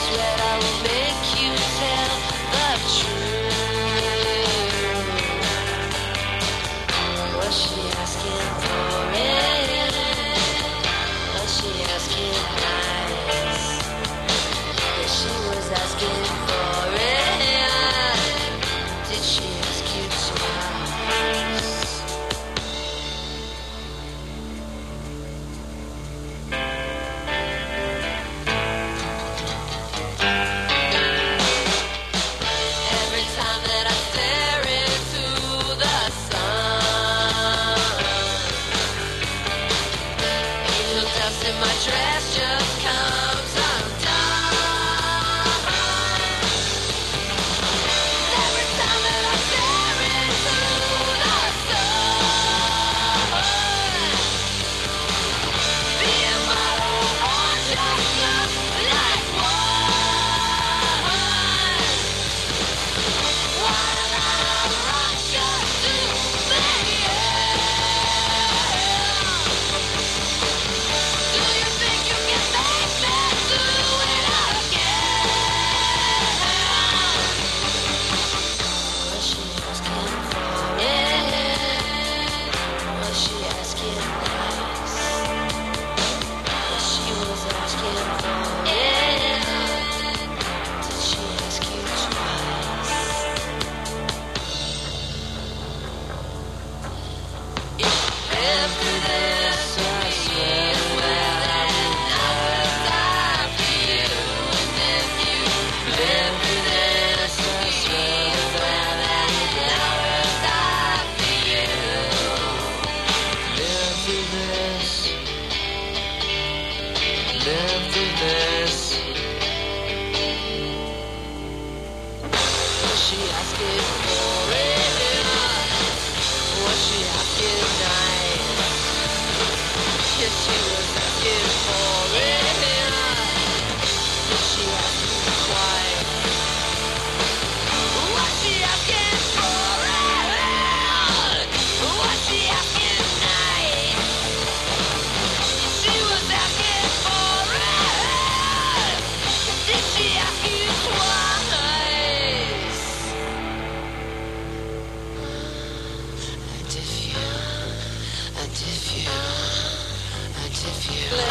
swear I will make you tell the truth. Was she asking for it? Was she asking nice? Yeah, she was asking for it. Did she ask you twice? Every time that I stare into the sun, angel dust in my dress just comes undone. Every time that I stare into the sun, being my own one just looks like one. Why did I rush us to the end? Do you think you can make me do it again? Was she asking for it? Was she asking nice? Yes, she was asking for it. Did she ask you twice? If this is where that never stop you, and if you live through this, is where that never stop you. Live through this. Live through this. Was she asking for it? Was she asking nice? Yes, she was asking for it. Did she ask you twice? Was she asking for it? Was she asking nice? She was asking for it. Did she ask you twice? And if you